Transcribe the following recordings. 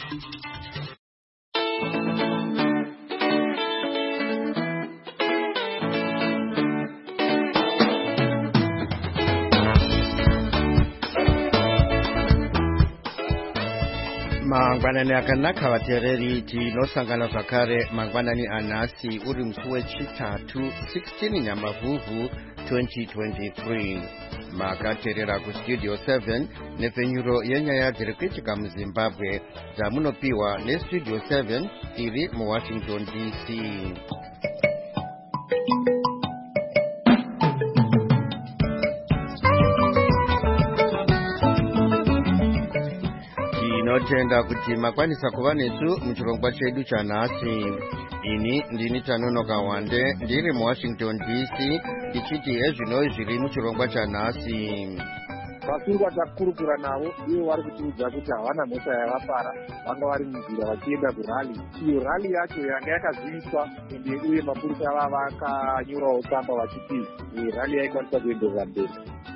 Mangwanani akanaka vateereri, tinosangana zvakare mangwanani anhasi uri musi wechitatu 16 Nyambavhuvhu 2023. Makateerera kustudio 7 nepfenyuro yenyaya dziri kuitika muZimbabwe dzamunopiwa nestudio 7 iri muWashington DC. Tinotenda kuti makwanisa kuva nesu muchirongwa chedu chanhasi. Ini ndini Tanonoka Wande ndiri muWashington DC ndichiti hezvino zviri muchirongwa chanhasi. Vasungwa takurukura navo ivo vari kutiudza kuti havana mhosva yavapara, vanga vari munzira vachienda kurali. Iyo rali yacho yanga yakaziviswa uye mapurisa vava vakanyurawo tsamba vachiti rali yaikwanisa kuenderera mberi.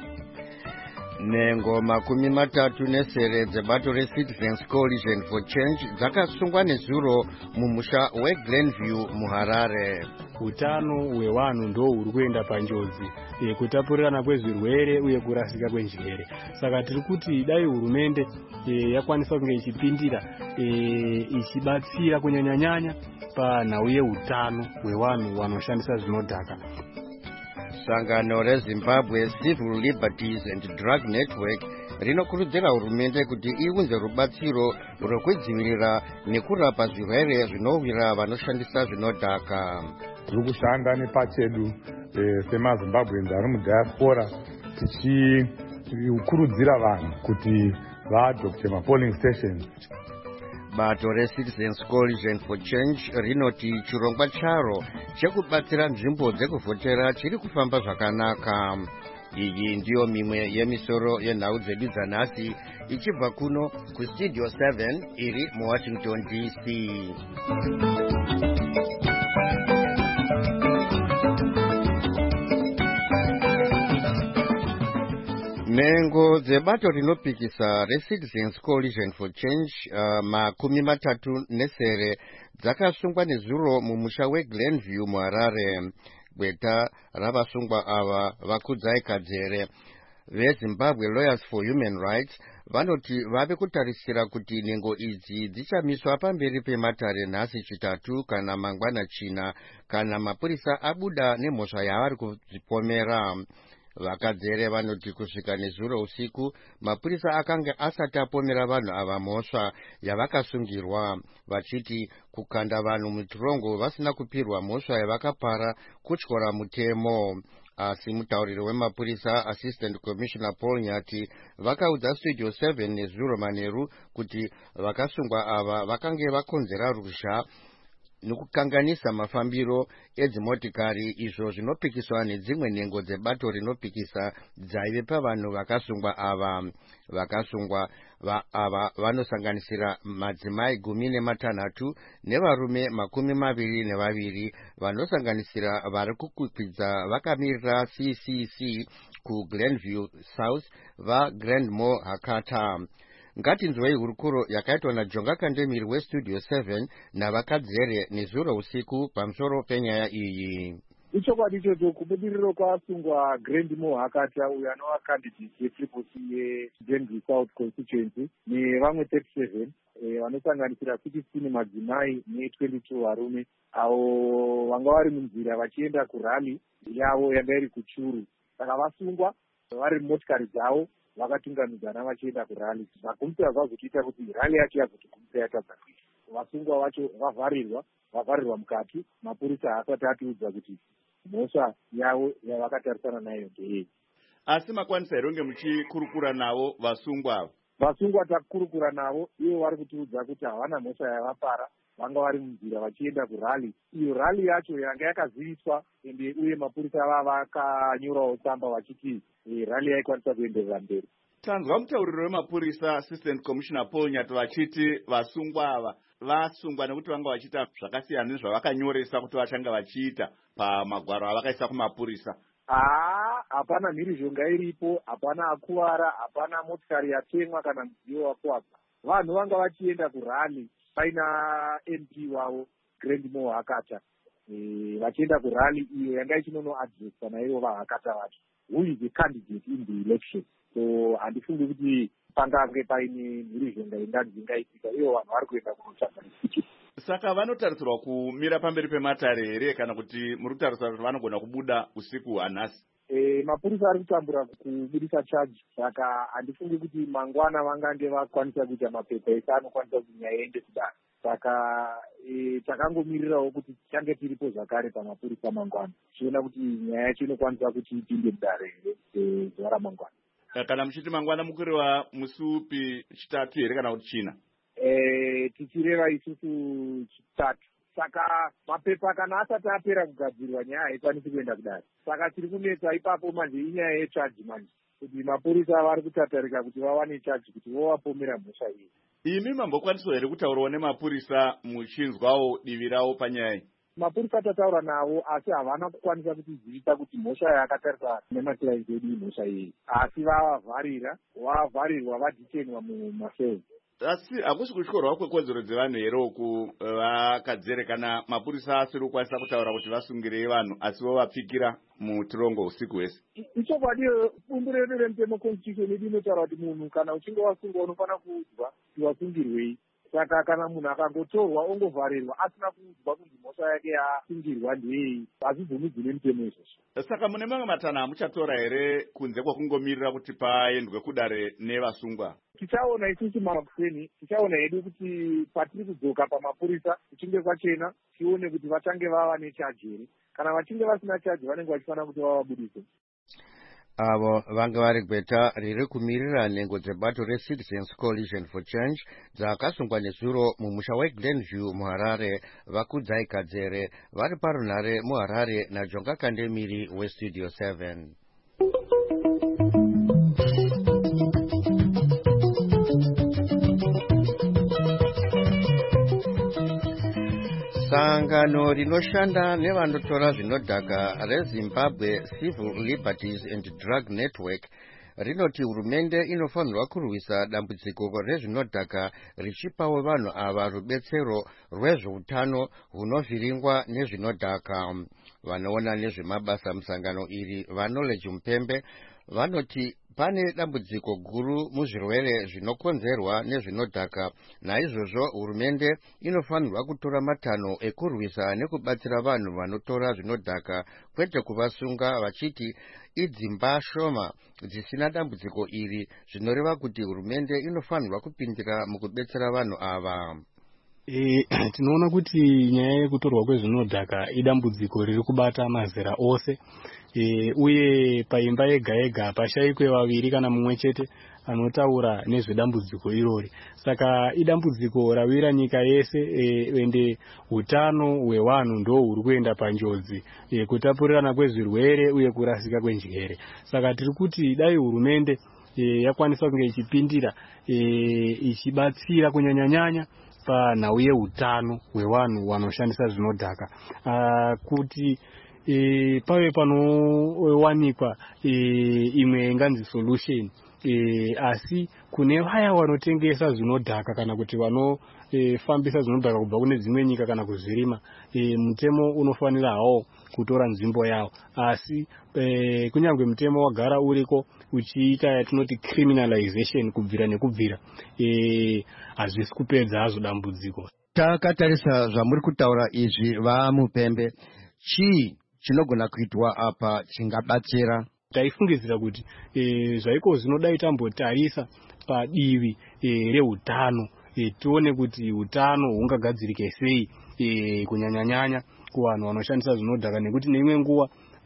Nengo 30 dzebato reCitizens Coalition for Change dzakasungwa nezuro mumusha weGlenview muHarare. Utano hwevanhu ndo huri kuenda panjodzi kutapurirana kwezvirwere uye kurasika kwenjere. Saka tiri kuti dai hurumende yakwanisa kunge ichipindira ichibatsira kunyanya-nyanya panhau yeutano hwevanhu vanoshandisa zvinodhaka. Sangano reZimbabwe Civil Liberties and Drug Network rinokurudzira hurumende kuti iunze rubatsiro rwekudzivirira nekurapa zvirwere zvinowira vanoshandisa zvinodhaka. Tiri kushanda nepachedu semaZimbabweans ari mudiaspora tichikurudzira vanhu kuti vaadopte mapolling stations. Bato reCitizens Coalition for Change rinoti chirongwa charo chekubatsira nzvimbo dzekuvhotera chiri kufamba zvakanaka. Iyi ndiyo mimwe yemisoro yenhau dzedu dzanhasi ichibva kuno kustudio 7 iri muWashington DC. Nengo dzebato rinopikisa reCitizens Coalition for Change 30 dzakasungwa nezuro mumusha weGlenview muHarare. Gweta ravasungwa ava Vakudzai Kadzere veZimbabwe Lawyers for Human Rights vanoti vave kutarisira kuti nengo idzi dzichamiswa pamberi pematare nhasi chitatu kana mangwana china kana mapurisa abuda nemhosva yavari kudzipomera. Vakadzere vanoti kusvika nezuro usiku mapurisa akanga asati apomera vanhu ava mhosva yavakasungirwa, vachiti kukanda vanhu mutorongo vasina kupirwa mhosva yavakapara kutyora mutemo. Asi mutauriri wemapurisa Assistant Commissioner Paul Nyati vakaudza studio 7 nezuro manheru kuti vakasungwa ava vakange vakonzera ruzha nekukanganisa mafambiro edzimotikari, izvo zvinopikiswa nedzimwe nhengo dzebato rinopikisa dzaive pavanhu vakasungwa ava. Vakasungwa ava vanosanganisira madzimai 16 nevarume 22 vanosanganisira vari kukwikwidza vakamirira CCC kuGlenview South vaGrandmore Hakata. Ngatinzwei hurukuro yakaitwa naJonga Kandemiri westudio 7 navakadzere nezuro usiku pamusoro penyaya iyi. Ichokwadi ichocho kubudiriro kwasungwa Grandmore Hakata uyo anova candidate yeTriple C yeGlenview South constituency nevamwe 37 vanosanganisira 16 madzimai ne22 varume avo vanga vari munzira vachienda kurali yavo yanga iri kuChuru. Saka vasungwa vari mumotikari dzavo vakatungamidzana vachienda kurali. Zvakumbira zvazochiita kuti rali yacho yazotokumbira yatadza kuita. Vasungwa vacho vavharirwa mukati, mapurisa haasati atiudza kuti mhosva yavo yavakatarisana nayo ndeyei. Asi makwanisa here kunge muchikurukura navo vasungwa ava? Vasungwa takurukura navo ivo vari kutiudza kuti havana mhosva yavapara, vanga vari munzira vachienda kurali. Iyo rali yacho yanga yakaziviswa uye mapurisa vava vakanyurawo tsamba vachiti rali yaikwanisa kuenderera mberi. Tanzwa mutauriro wemapurisa Assistant Commissioner Paul Nyati vachiti vasungwa ava vasungwa nekuti vanga vachiita zvakasiyana nezvavakanyoresa kuti vachanga vachiita pamagwaro avakaisa kumapurisa. Hapana mhirizhonga iripo, hapana akuvara, hapana motikari yatemwa kana mudziyo wakuwadza. vanhu vanga vachienda kurally paina MP wavo Grandmore Hakata vachienda kurally iyo yanga ichinonoadresa naivo vaHakata vacho who is the candidate in the election. So handifungi kuti pangange paine mhirizhonga ingaitika, ivo vanhu vari kuenda kunotsvaga ticket. Saka vanotarisirwa kumira pamberi pematare here kana kuti muri kutarisira kuti vanogona kubuda usiku hanhasi? Mapurisa ari kutambura kubudisa charge, saka handifungi kuti mangwana vangange vakwanisa kuita mapepa ese anokwanisa kuti nyaya iende kudaro. Saka takangomirirawo kuti tichange tiripo zvakare pamapurisa mangwana tichiona kuti nyaya yacho inokwanisa kuti ipinde kudaro here zuva ramangwana. Kana muchiti mangwana mukuriwa musi upi, chitatu here kana kuti china? Tichireva isusu chitatu. Saka mapepa kana asati apera kugadzirwa nyaya haikwanisi kuenda kudaro. Saka tiri kunetsa ipapo manje inyaya yechaji manje, kuti mapurisa vari kutatarika kuti vawane chaji kuti vovapomera mhosva iyi. Imi mambokwaniswa here kutaurawo nemapurisa muchinzwawo divi ravo panyaya iyi? Mapurisa atataura navo asi havana kukwanisa kutizivisa kuti mhosva yakatarisa nemakirainzi edu imhosva iyi, asi vavharirwa vadhitenwa mumaseli. Asi hakusi kutyorwa kwekodzero dzevanhu here uku vakadzere kana mapurisa asiri kukwanisa kutaura kuti vasungirei vanhu asi vovapfikira mutirongo usiku hwese? Ichokwadi bumbu redu remutemo constitution yedu inotaura kuti munhu kana uchinge wasungwa unofanira kuudzwa kuti wasungirwei. Saka kana munhu akangotorwa ongovharirwa asina kuudzwa kuti mhosva yake yasungirwa ndeyei, hazvibvumidzwi nemutemo izvozvo. Saka mune mamwe matanha muchatora here kunze kwekungomirira kuti paendwe kudare nevasungwa? Tichaona isusu makuseni, tichaona hedu kuti patiri kudzoka pamapurisa kuchinge kwachena tione kuti vachange vava nechaji here. Kana vachinge vasina chaji vanenge vachifanira kuti vavabudise. Avo vanga vari gweta riri kumirira nhengo dzebato reCitizens Coalition for Change dzakasungwa nezuro mumusha weGlenview muHarare. Vakudzai Kadzere vari parunhare muHarare naJonga Kandemiri weStudio 7. Sangano rinoshanda nevanotora zvinodhaka reZimbabwe Civil Liberties and Drug Network rinoti hurumende inofanirwa kurwisa dambudziko rezvinodhaka richipawo vanhu ava rubetsero rwezveutano hunovhiringwa nezvinodhaka. Vanoona nezvemabasa musangano iri vaKnowledge Mupembe vanoti pane dambudziko guru muzvirwere zvinokonzerwa nezvinodhaka. Naizvozvo hurumende inofanirwa kutora matanho ekurwisa nekubatsira vanhu vanotora zvinodhaka, kwete kuvasunga, vachiti idzimba shoma dzisina dambudziko iri, zvinoreva kuti hurumende inofanirwa kupindira mukubetsera vanhu ava. Tinoona kuti nyaya yekutorwa kwezvinodhaka idambudziko riri kubata mazera ose, uye paimba yega yega pashayikwe vaviri kana mumwe chete anotaura nezvedambudziko irori. Saka idambudziko rawira nyika yese, ende hutano hwevanhu ndo huri kuenda panjodzi, kutapurirana kwezvirwere uye kurasika kwenjere. Saka tiri kuti dai hurumende yakwanisa kunge ichipindira, ichibatsira kunyanya-nyanya panhau yeutano hwevanhu vanoshandisa zvinodhaka, kuti pave panowanikwa imwe inganzi solution, asi kune vaya vanotengesa zvinodhaka kana kuti vanofambisa zvinodhaka kubva kune dzimwe nyika kana kuzvirima, mutemo unofanira hawo kutora nzvimbo yawo. Asi kunyange mutemo wagara uriko uchiita yatinoti criminalization, kubvira nekubvira, hazvisi kupedza hazvo dambudziko. Takatarisa zvamuri kutaura izvi vaMupembe, chii chinogona kuitwa apa chingabatsira? Taifungidzira kuti zvaiko zvinodai tambotarisa padivi reutano, tione kuti utano hungagadzirike sei, kunyanya-nyanya kuvanhu vanoshandisa zvinodhaka, nekuti neimwe nguva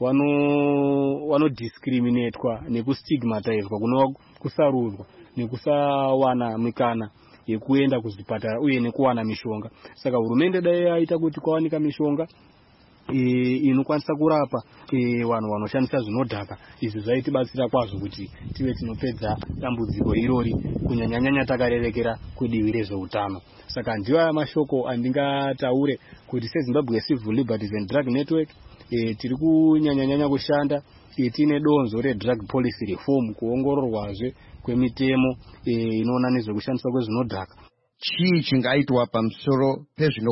vanodiscriminatwa nekustigmatizwa kunova kusarudzwa nekusawana mikana yekuenda kuzvipatara uye nekuwana mishonga. Saka hurumende dai yaita kuti kwawanika mishonga inokwanisa kurapa vanhu vanoshandisa zvinodhaka, izvi zvaitibatsira kwazvo kuti tive tinopedza dambudziko irori, kunyanya-nyanya takarerekera kudivi rezveutano. Saka ndiwo aya mashoko andingataure kuti seZimbabwe Civil Liberties and Drug Network tiri kunyanya-nyanya kushanda tine donzo redrug policy reform, kuongororwazve kwemitemo inoona nezvekushandiswa kwezvinodhaka. Chii chingaitwa pamusoro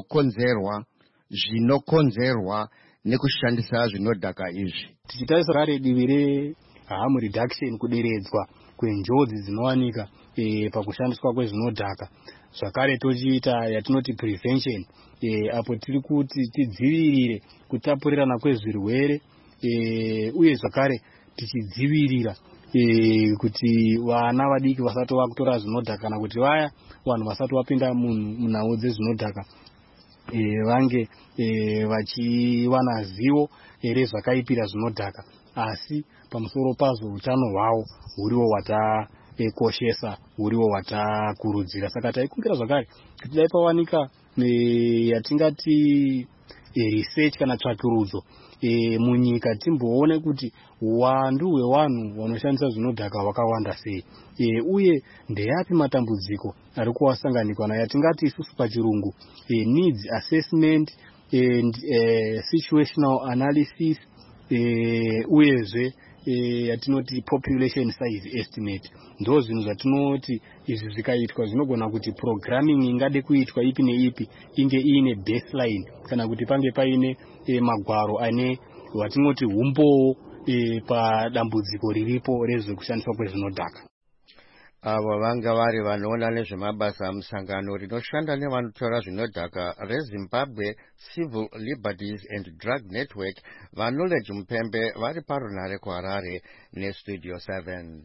pezvinokonzerwa nekushandisa zvinodhaka izvi? Tichitarisa kare divi reharm reduction, kuderedzwa kwenjodzi dzinowanika pakushandiswa kwezvinodhaka, zvakare tochiita yatinoti prevention, apo tiri kuti tidzivirire kutapurirana kwezvirwere, uye zvakare tichidzivirira kuti vana vadiki vasati vakutora zvinodhaka, kana kuti vaya vanhu vasati vapinda munhau dzezvinodhaka vange vachiwana zivo rezvakaipira zvinodhaka, asi pamusoro pazvo utano hwavo huriwo hwatakoshesa, huriwo hwatakurudzira. Saka taikumbira zvakare kuti dai pawanika yatingati research kana tsvakirudzo munyika, timboone kuti uwandu hwevanhu vanoshandisa zvinodhaka hwakawanda sei, uye ndeyapi matambudziko ari kuwasanganikwa nayo, yatingati isusu pachirungu needs assessment and situational analysis, uyezve yatinoti population size estimate. Ndo zvinhu zvatinoti izvi zvikaitwa zvinogona kuti programming ingade kuitwa ipi neipi inge ine baseline, kana kuti pange paine magwaro ane watinoti umboo padambudziko riripo rezvekushandiswa kwezvinodhaka. Avo vanga vari vanoona nezvemabasa musangano rinoshanda nevanotora zvinodhaka reZimbabwe Civil Liberties and Drug Network, vaKnowledge Mupembe, vari parunare kuHarare neStudio 7.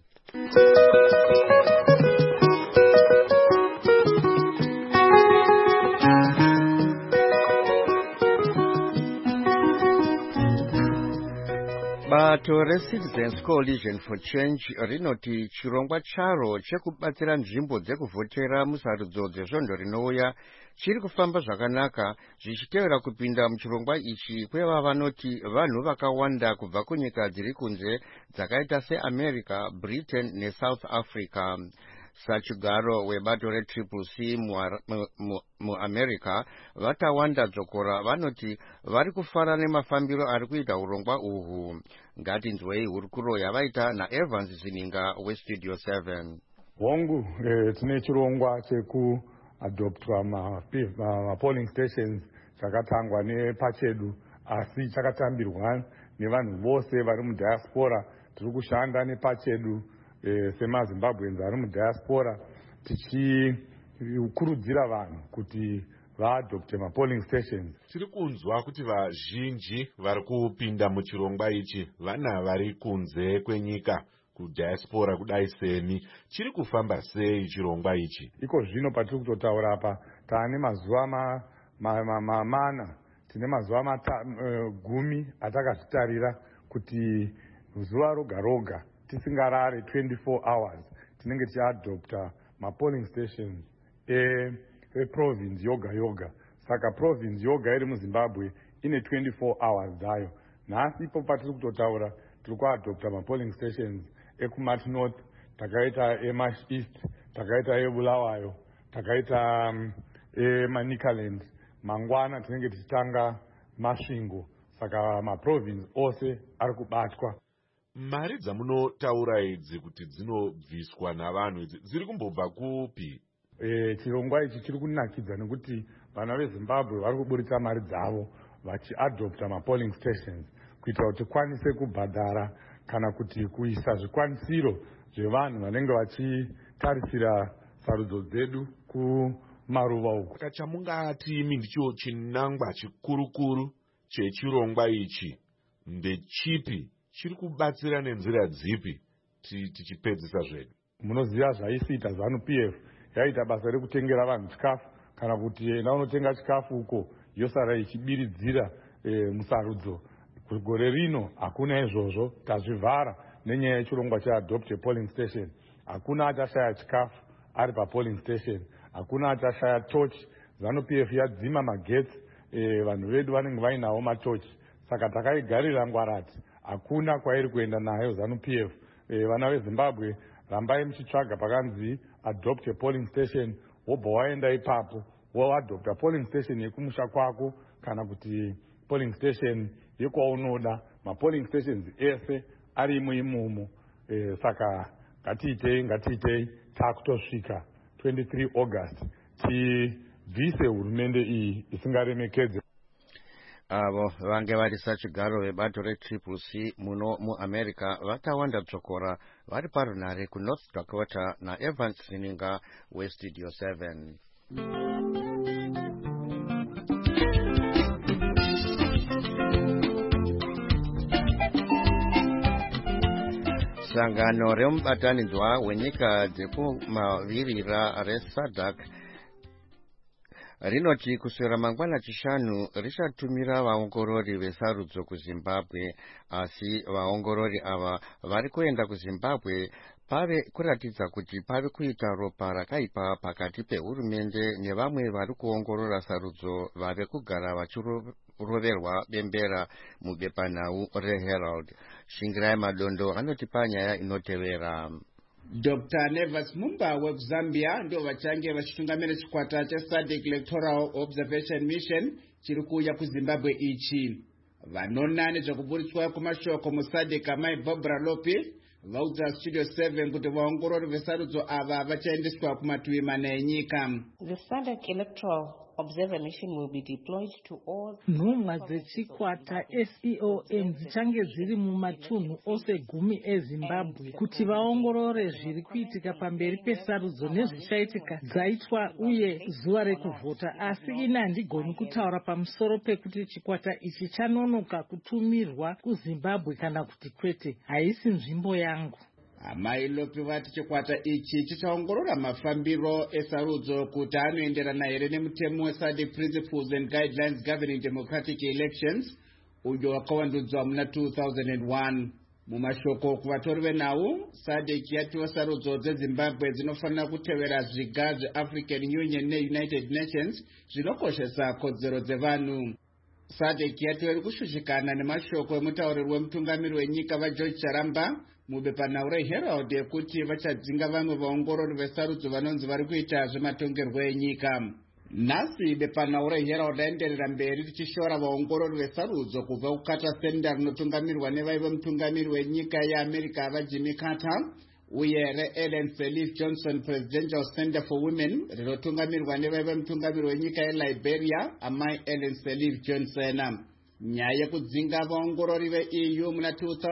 Bato reCitizens Coalition for Change rinoti chirongwa charo chekubatsira nzvimbo dzekuvhotera musarudzo dzesvondo rinouya chiri kufamba zvakanaka, zvichitevera kupinda muchirongwa ichi kweva vanoti vanhu vakawanda kubva kunyika dziri kunze dzakaita seAmerica, Britain neSouth Africa. Sachigaro webato reCCC muAmerica Vatawanda Dzokora vanoti vari kufara nemafambiro ari kuita urongwa uhwu. Ngatinzwei hurukuro yavaita naEvans Zininga weStudio 7. Hongu tine chirongwa chekuadoptwa mapolling stations chakatangwa nepachedu, asi chakatambirwa nevanhu vose vari mudiaspora. Tiri kushanda nepachedu semaZimbabweans ari mudiaspora, tichikurudzira vanhu kuti vaadopte mapolling stations. Tiri kunzwa kuti vazhinji vari kupinda muchirongwa ichi vana vari kunze kwenyika, kudiaspora kudai semi. Chiri kufamba sei chirongwa ichi? Iko zvino patiri kutotaura apa taane mazuva mana, tine mazuva 10 atakazvitarira kuti zuva roga roga tisingarare 24 hours tinenge tichiadopta mapolling stations eprovince yoga yoga. Saka province yoga iri muZimbabwe ine 24 hours dzayo. Nhasi ipo patiri kutotaura tiri kuadopta mapolling stations ekumati north, takaita emash east, takaita eBulawayo, takaita eManicaland. Mangwana tinenge tichitanga Masvingo. Saka maprovince ose ari kubatwa. Mari dzamunotaura idzi kuti dzinobviswa navanhu idzi dziri kumbobva kupi? Chirongwa ichi chiri kunakidza nekuti vana veZimbabwe vari kuburitsa mari dzavo vachiadopta mapolling stations kuitira kuti tikwanise kubhadhara kana kuti kuisa zvikwanisiro zvevanhu vanenge vachitarisira sarudzo dzedu kumaruva uku. Chamungati imi ndicho chinangwa chikurukuru chechirongwa ichi ndechipi? Chiri kubatsira nenzira dzipi tichipedzisa zvedu? Munoziva zvaisiita ZANU-PF, yaita basa rekutengera vanhu chikafu, kana kuti enda unotenga chikafu uko yosara ichibiridzira musarudzo. Gore rino hakuna izvozvo, tazvivhara nenyaya yechirongwa cheadopte polling station. Hakuna achashaya chikafu ari papolling station, hakuna achashaya tochi. ZANU-PF yadzima magetsi, vanhu vedu vanenge vainawo matochi. Saka takaigarira ngwarati, hakuna kwairi kuenda nayo ZANU-PF. Vana veZimbabwe, rambai muchitsvaga pakanzi adopte polling station, wobva waenda ipapo woadopta polling station yekumusha kwako kana kuti polling station yekwaunoda. Mapolling stations ese arimo imomo. Saka ngatiitei takutosvika 23 August tibvise hurumende iyi isingaremekedze. Avo vange vari sachigaro vebato retriple C muno muamerica vakawanda tsokora vari parunhare kunorth Dakota naEvans Sininga westudio 7. Sangano remubatanidzwa wenyika dzekumavirira reSADC rinoti kuswera mangwana chishanu richatumira vaongorori vesarudzo kuZimbabwe, asi vaongorori ava vari kuenda kuZimbabwe pave kuratidza kuti pave kuita ropa rakaipa pakati pehurumende nevamwe vari kuongorora sarudzo vave kugara vachiroverwa bembera mubepanhau reHerald. Shingirai Madondo anotipa nyaya inotevera. Dr. Nevas Mumba wekuZambia ndio vachange vachitungamira chikwata cheSADC Electoral Observation Mission chiri kuuya kuZimbabwe ichi. Vanona nezvekuburitswa kumashoko muSADC amai Barbara Lopi vaudza Studio 7 kuti vaongorori vesarudzo ava vachaendeswa kumativi mana enyika. The SADC Electoral Observer Mission will be deployed to all. Nhumwa dzechikwata SEON dzichange dziri mumatunhu ose 10 eZimbabwe kuti vaongorore zviri kuitika pamberi pesarudzo nezvichaitika dzaitwa uye zuva rekuvhota, asi ina handigoni kutaura pamusoro pekuti chikwata ichi chanonoka kutumirwa kuZimbabwe kana kuti kwete. Haisi nzvimbo yangu. Amai Lopi vati chikwata ichi chichaongorora mafambiro esarudzo kuti anoenderana here nemutemo weSADC Principles and Guidelines Governing Democratic Elections uyo wakawandudzwa muna 2001. Mumashoko kuvatori venhau, SADC yatiwa sarudzo dzeZimbabwe dzinofanira kutevera zviga zveAfrican Union neUnited Nations zvinokoshesa kodzero dzevanhu. SADC yatiwa iri kushushikana nemashoko emutaurirwi wemutungamiri wenyika vaGeorge Charamba mubepanhau reHerald yekuti vachadzinga vamwe vaongorori vesarudzo vanonzi vari kuita zvematongerwo enyika. Nhasi bepanhau reHerald aenderera mberi richishora vaongorori vesarudzo kubva kuCarter Center rinotungamirwa nevaive mutungamiri wenyika yeAmerica avaJimmy Carter uye reEllen Sirleaf Johnson Presidential Center for Women rinotungamirwa nevaive mutungamiri wenyika yeLiberia amai Ellen Sirleaf Johnson. Nyaya yekudzinga vaongorori veEU muna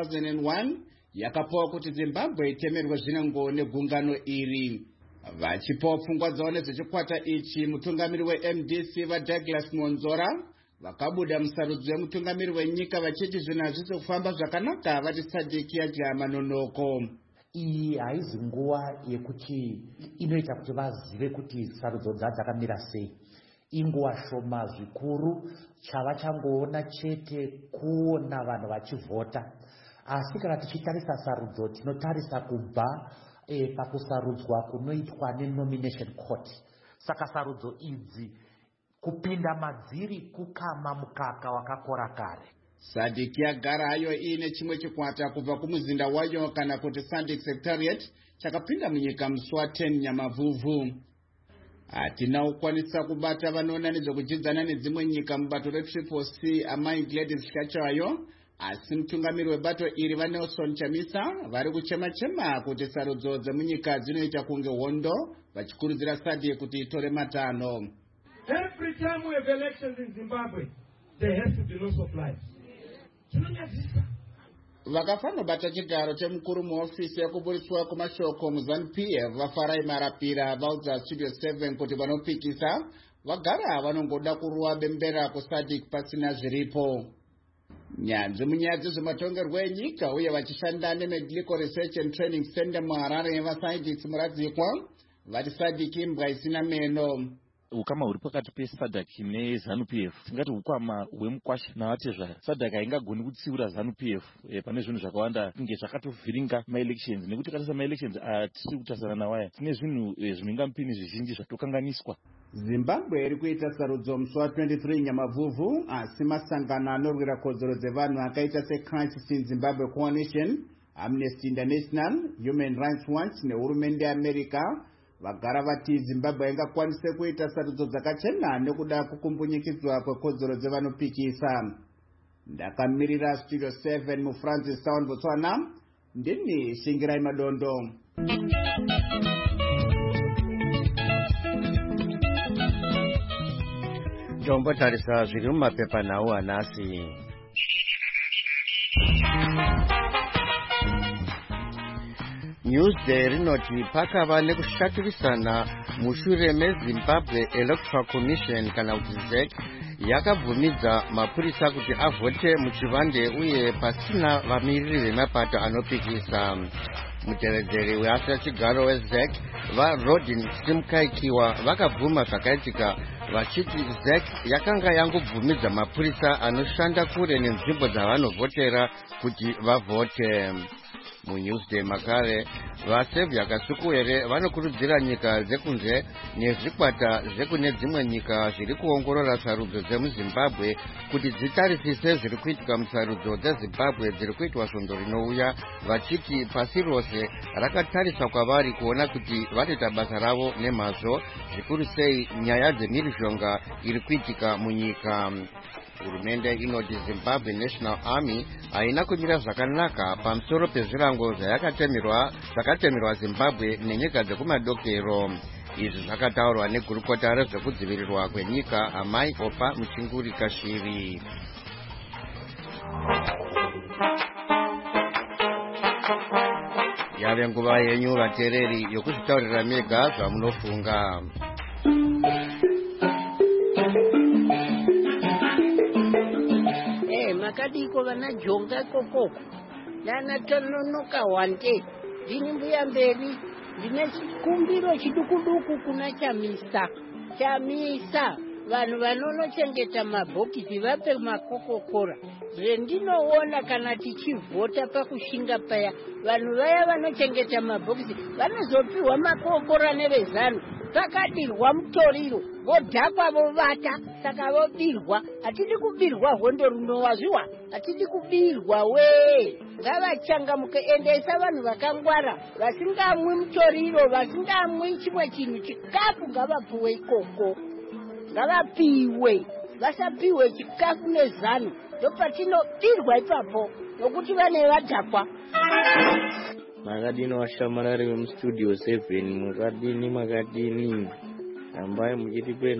2001 yakapawo kuti Zimbabwe itemerwe zvinengo negungano iri. Vachipawo pfungwa dzavo nezvechikwata ichi, mutungamiri weMDC vaDouglas Monzora vakabuda musarudzo yemutungamiri wenyika vachiti zvinhu hazvisi kufamba zvakanaka, vati SADC yadya manonoko. Iyi haizi nguva yekuti inoita kuti vazive kuti sarudzo dzakamira sei. Inguva shoma zvikuru, chava changoona chete kuona vanhu vachivhota. Asi kana tichitarisa sarudzo tinotarisa kubva pakusarudzwa kunoitwa nenomination court. Saka sarudzo idzi kupinda madziri kukama mukaka wakakora kare. SADC yagara hayo iine chimwe chikwata kubva kumuzinda wayo kana kuti SADC Secretariat chakapinda munyika musi wa10 Nyamavhuvhu. Hatina kukwanisa kubata vanoona nezvekujidzana nedzimwe nyika mubato reTriple C amai Gladys Shkachayo, asi mutungamiri webato iri vaNelson Chamisa vari kuchema-chema kuti sarudzo dzemunyika dzinoita kunge hondo, vachikurudzira SADC kuti itore matanho. Every time we have elections in Zimbabwe, there has to be loss of life. Vakafanobata chigaro chemukuru muofisi yekuburitswa kumashoko muZANU-PF vaFarai Marapira vaudza Studio 7 kuti vanopikisa vagara vanongoda kuruwa bembera kuSADC pasina zviripo. Nyanzvi munyaya dzezvematongerwo enyika uye vachishanda neMedical Research and Training Center muHarare vaScientists muradzikwa vati SADC imbwa isina meno. Ukama huri pakati peSADC neZANU-PF tingati ukwama hwemukwasha navatezva SADC haingagoni kutsiura ZANU-PF pane zvinhu zvakawanda kunge zvakatovhiringa maelections, nekuti katarisa maelections atiri kutarisana nawaya tine zvinhu zvinengamupini zvizhinji zvatokanganiswa. Zimbabwe iri kuita sarudzo musi wa23 Nyamavhuvhu, asi masangano anorwira kodzero dzevanhu akaita seCrisis in Zimbabwe Coalition, Amnesty International, Human Rights Watch nehurumende yeAmerica vagara vati Zimbabwe ingakwanise kuita sarudzo dzakachena nekuda kukumbunyikidzwa kwekodzero dzevanopikisa. Ndakamirira Studio 7 muFrancis Town, Botswana. Ndini Shingirai Madondo. Jombo tarisa zviri mumapepa nawo anasi. Newsday rinoti pakava nekushatirisana mushure meZimbabwe Electoral Commission kana kuti ZEC yakabvumidza mapurisa kuti avote muchivande uye pasina vamiriri vemapato anopikisa. Mutevedzeri weasachigaro weZEC vaRodin Simkaikiwa vakabvuma zvakaitika vachiti ZEC yakanga yangobvumidza mapurisa anoshanda kure nenzvimbo dzavanovhotera kuti vavhote. MuNewsday makare vaSevia Kasukuwere vanokurudzira nyika dzekunze nezvikwata zvekune dzimwe nyika zviri kuongorora sarudzo dzemuZimbabwe kuti dzitarisise zviri kuitika musarudzo dzeZimbabwe dziri kuitwa svondo rinouya, vachiti pasi rose rakatarisa kwavari kuona kuti vanoita basa ravo nemazvo, zvikuru sei nyaya dzemhirizhonga iri kuitika munyika. Hurumende inoti Zimbabwe National Army haina kumira zvakanaka pamusoro pezvirango zvakatemerwa Zimbabwe nenyika dzekumadokero. Izvi zvakataurwa negurukota rezvekudzivirirwa kwenyika Amai Opa Muchinguri Kashiri. Yave nguva yenyu vateereri yokuzvitaurira mega zvamunofunga. Makadiko vana jonga koko nana tononoka wante ndini mbuya mberi ndine chikumbiro chidukuduku kuna Chamisa vanhu vanonochengeta mabhokisi vape makokokora. Zvendinoona kana tichivhota pakushinga paya vanhu vaya vanochengeta mabhokisi vanozopiwa makokokora nevezano pakadirwa mutoriro vodhakwa vovata saka vobirwa. Hatidi kubirwa hondo runowa zviwa, hatidi kubirwa we. Ngavachangamuke endesa vanhu vakangwara vasingamwi mutoriro, vasingamwi chimwe chinhu chikafu ngavapuwe ikoko. Ngavapiwe, vasapiwe chikafu nezano ndopatinobirwa ipapo nokuti vane vadhakwa. Makadini washamarari vemustudio 7 makadini rambai muchitipe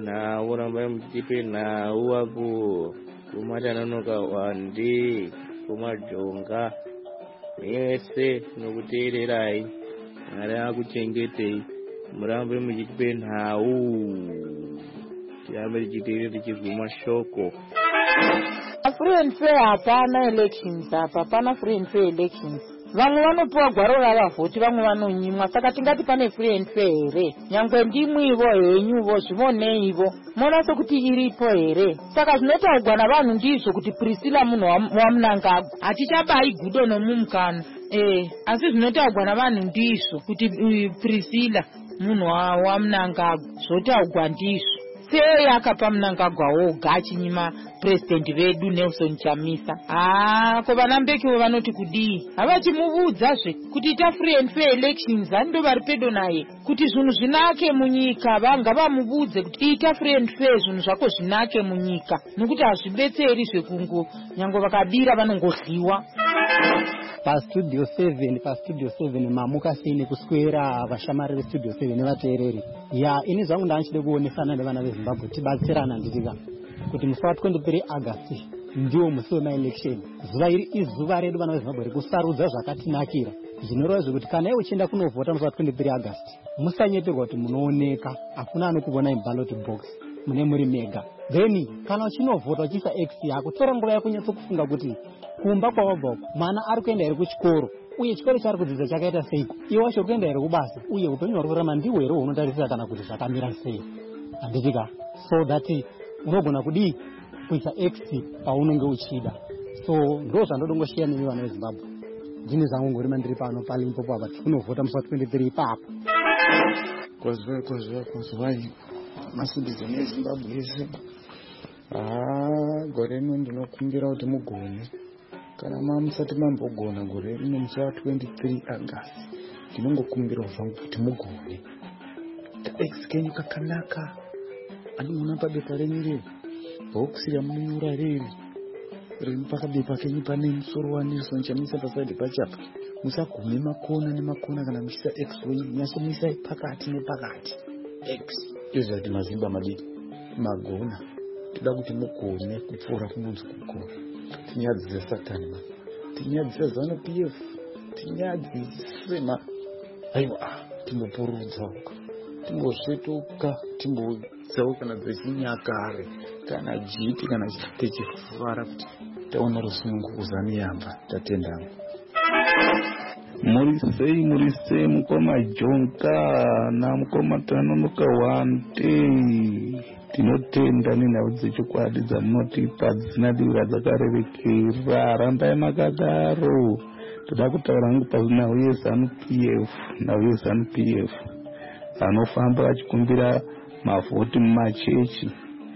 nhau ako kumatanonoka wande kumajonga mese nokuteererai Mwari akuchengetei murambe muchitipe nhau tirambe tichiteerera tichizwa mashoko. Free and fair hapana elections apa, hapana free and fair elections. Vamwe vanopiwa gwaro ravavhoti, vamwe vanonyimwa. Saka tingati pane free and fair here. Nyangwe ndimwivo henyuvo zvivoneivo mona sokuti iripo here. Saka zvinotaurwa navanhu ndizvo kuti Priscilla munhu waMnangagwa hatichabai gudo nomumukana. Asi zvinotaurwa navanhu ndizvo kuti Priscilla munhu waMnangagwa zvotaurwa ndizvo. Sei akapa Mnangagwa woga achinyima president vedu Nelson Chamisa? Ko vana Mbekiwo vanoti kudii? Havachimuvudzazve kuti ita free and fair elections ando vari pedo naye kuti zvinhu zvinake munyika. Vanga vamuvudze kuti ita free and fair zvinhu zvako zvinake munyika, nokuti hazvibetseri zvekungo nyango vakabira vanongodliwa. Pastudio 7 mamuka sine kuswera vashamari vestudio 7 nevateereri. Ini zvangu ndanchide kuonesana nevana veZimbabwe tibatsirana nditika kuti musi wa23 August ndiwo musi wemaelection. Zuva iri izuva redu vana veZimbabwe rekusarudza zvakatinakira. Zvinoreva zvekuti kana iwe uchienda kunovhota musi wa23 August musanyeterwa kuti munooneka, hakuna anokuona iballot box, mune muri mega. Then kana uchinovhota uchiisa X yako, tora nguva yako kunyatso kufunga kuti kumba kwawabva mwana ari kuenda here kuchikoro uye chikoro chaari kudzidza chakaita sei, iwe wacho uri kuenda here kubasa uye upenyu hwari kurarama ndihwo here hunotarisira kana kuti zvakamira sei. Handitika so that unogona kudii kuisa X paunenge uchida. So ndo zvandodongoshiya nemi vana veZimbabwe. Ndine zvangu ngorima ndiri pano paLimpopo apa tikunovhota musi wa23 ipapo. Kozwai macitizen eZimbabwe ese. Gore rino ndinokumbira kuti mugone. Kana musati mambogona gore rino musi wa23 August ndinongokumbira zvangu kuti mugone. X kenyu kakanaka. Ani muna pabepa renyu riri bhokisi ramunonyora riri riri pakabe pakenyi pane musoro waNelson chamisa pasaidi pachapa. Musagume makona nemakona kana muchisa x-way, nyasomisai pakati nepakati. X izvati mazimba madiki magona. Toda kuti mugone kupfuura kunonzi kugona. Tinyadzise Satani ma. Tinyadzise ZANU-PF. Tinyadzise ma. Aiwa, timbopururudza uka. Timbosvetuka, timbodzawo kana dzechinyakare, kana jipi kana techifara kuti taona rusununguza neyamba tatendamo. Murisei mukoma Jonka na mukoma Tanonoka Wante. Tinotenda nenhau dzechokwadi dzamunotipa dzinadira dzakarerekera. Rambai makadaro. Toda kutaura hangu panhau yeZANU-PF anofamba achikumbira mavhoti mumachechi.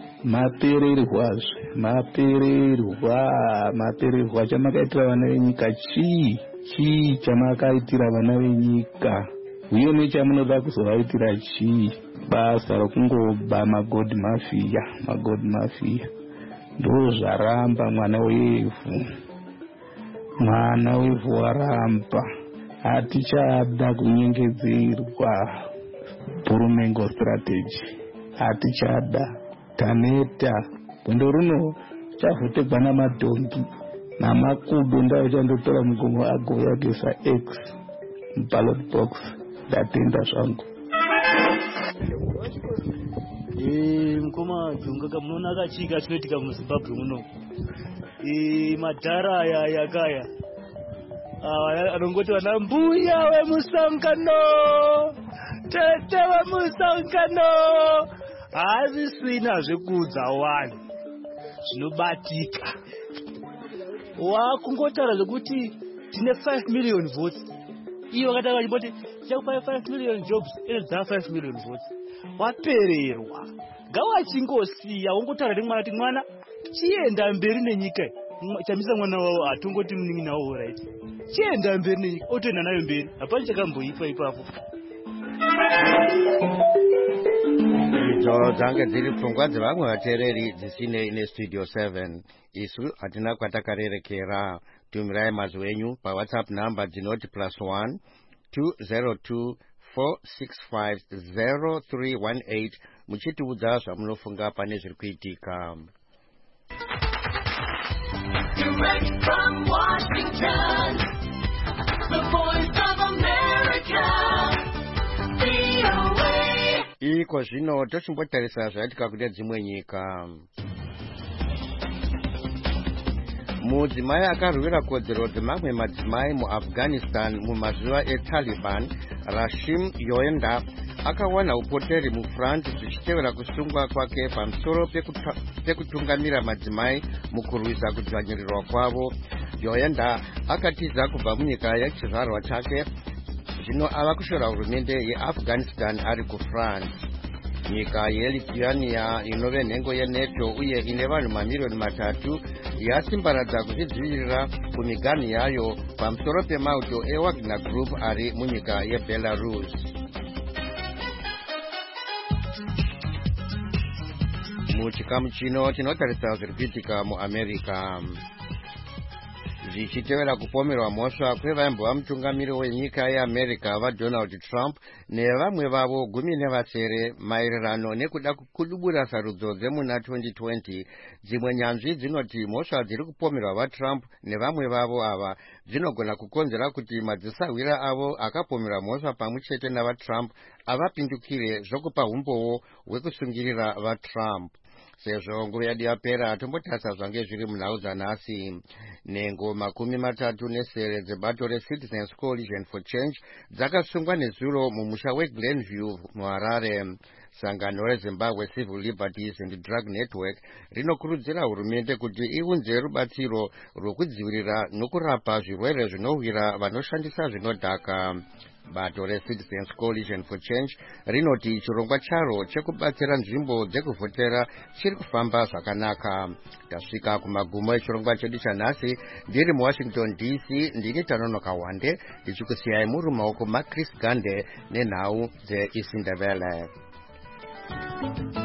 Mapererwa chamakaitira vana venyika chii chamakaitira vana venyika, uye nechamunoda kuzovaitira chii. Basa rokungoba magod mafia ndo zvaramba. Mwana wevhu waramba. Hatichada kunyengedzerwa Purumengo strategy. Hatichada taneta gondo runo chavhutegwa namadhongi namakudo. Ndau chandotora mugomo agoyagesa X ballot box. Ndatenda zvangu. Mukoma Jonga kamunoona akachika chinoitika muZimbabwe muno. Madhara yakaya anongoti vana mbuya wemusangano, tete wemusangano. Hazvisina zvekuudza wani zvinobatika. Wakungotaura zvekuti tine 5 million votes. Iyo wakataka vachiboti chakupa 5 million jobs edza 5 million votes. Wapererwa. Ngawachingosiya wongotaura nemwana kuti mwana chienda mberi nenyika. Chamisa mwana wavo atongoti muningi nawo right. Chienda mberi nenyika otoenda nayo mberi. Hapana chakamboipa ipapo. Idzo dzange dziri pfungwa dzevamwe vateereri dzisinei nestudio 7. Isu hatina kwatakarerekera. Tumirai mazwi enyu paWhatsApp number dzinoti +1 202 465 0318 muchitiudza zvamunofunga pane zviri kuitika. Direct from Washington, the Voice of America, VOA. Iko zvino tochimbotarisa zvaitika kune dzimwe nyika. Mudzimai akarwira kodzero dzemamwe madzimai muAfghanistan mumazuva eTaliban, Rashim Yoenda, akawana upoteri muFrance zvichitevera kusungwa kwake pamusoro pekutungamira madzimai mukurwisa kudzvanyirirwa kwavo. Yoenda akatiza kubva munyika yechizvarwa chake, zvino ava kushora hurumende yeAfghanistan ari kuFrance. Nyika yeLithuania inove nhengo yeNATO uye ine vanhu mamiliyoni 3 yasimbaradza kuzvidzivirira kumiganhu yayo pamusoro pemauto eWagner Group ari munyika yeBelarus. Muchikamu chino tinotarisa zviri kuitika muAmerica. Zvichitevera kupomerwa mhosva kwevaimbova mutungamiri wenyika yeAmerica vaDonald Trump nevamwe vavo 17 maererano nekuda kudubura sarudzo dzemuna 2020, dzimwe nyanzvi dzinoti mhosva dziri kupomerwa vaTrump nevamwe vavo ava dzinogona kukonzera kuti madzisawira avo akapomerwa mhosva pamwe chete navaTrump avapindukire zvokupa umbowo hwekusungirira vaTrump. Sezvo nguva yedu yapera tombotarisa zvange zviri munhau dzanhasi. Nhengo 37 dzebato reCitizens Coalition for Change dzakasungwa nezuro mumusha weGlenview muHarare. Sangano reZimbabwe Civil Liberties and Drug Network rinokurudzira hurumende kuti iunze rubatsiro rwokudzivirira nokurapa zvirwere zvinowira vanoshandisa zvinodhaka. Bato reCitizens Coalition for Change rinoti chirongwa charo chekubatsira nzvimbo dzekuvhotera chiri kufamba zvakanaka. Tasvika kumagumo echirongwa chedu chanhasi. Ndiri muWashington DC, ndini Tanonoka Wande, ndichikusiyai muri mumaoko maChris Gande nenhau dzeIsindebele.